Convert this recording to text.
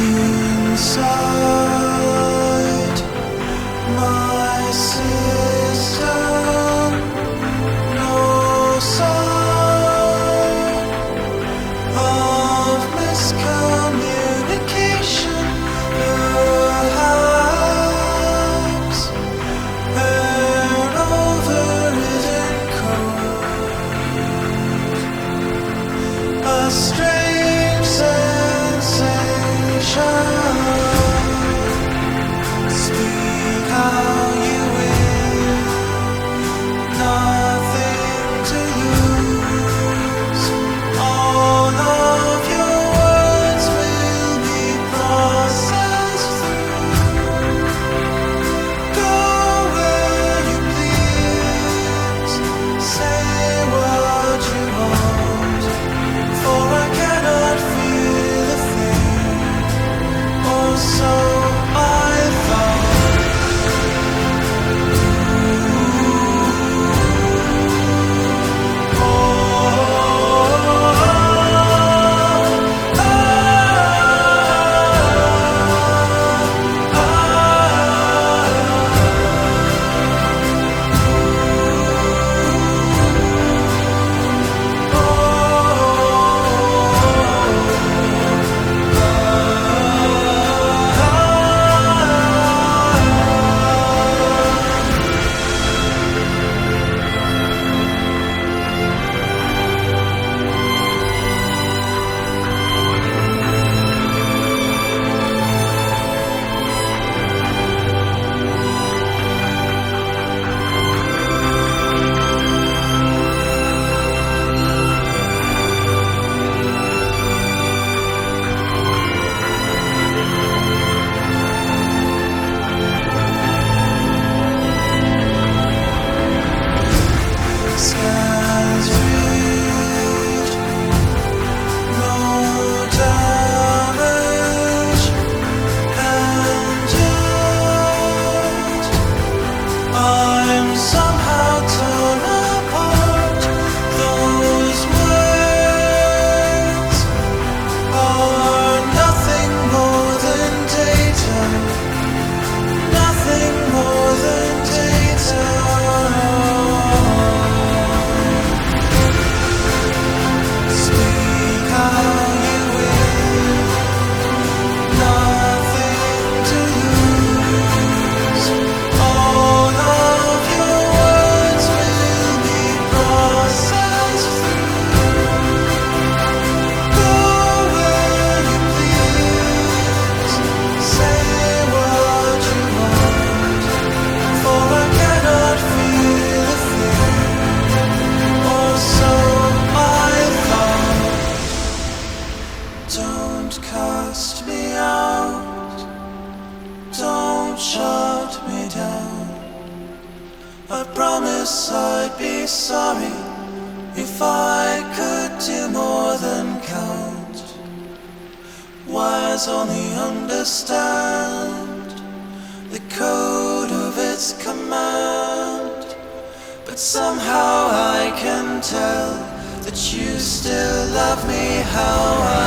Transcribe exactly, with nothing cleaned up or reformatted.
inside my system. No sign of miscommunication, perhaps an overridden code, a strange sensation. Speak how you will, nothing to lose. All of your words will be processed through. Go where you please, say what you want, for I cannot feel a thing, or so I thought. Scans read, no damage, and yet I'm somehow torn apart. Those words are nothing more than data, nothing more than data. Speak how you will, nothing to lose. All of your words will be processed through. Go where you please, say what you want, for I cannot feel a thing, or so I thought. Don't cast me out, don't shut me down. I promise I'd be sorry if I could do more than count. Wise only understand the code of its command, but somehow I can tell that you still love me how I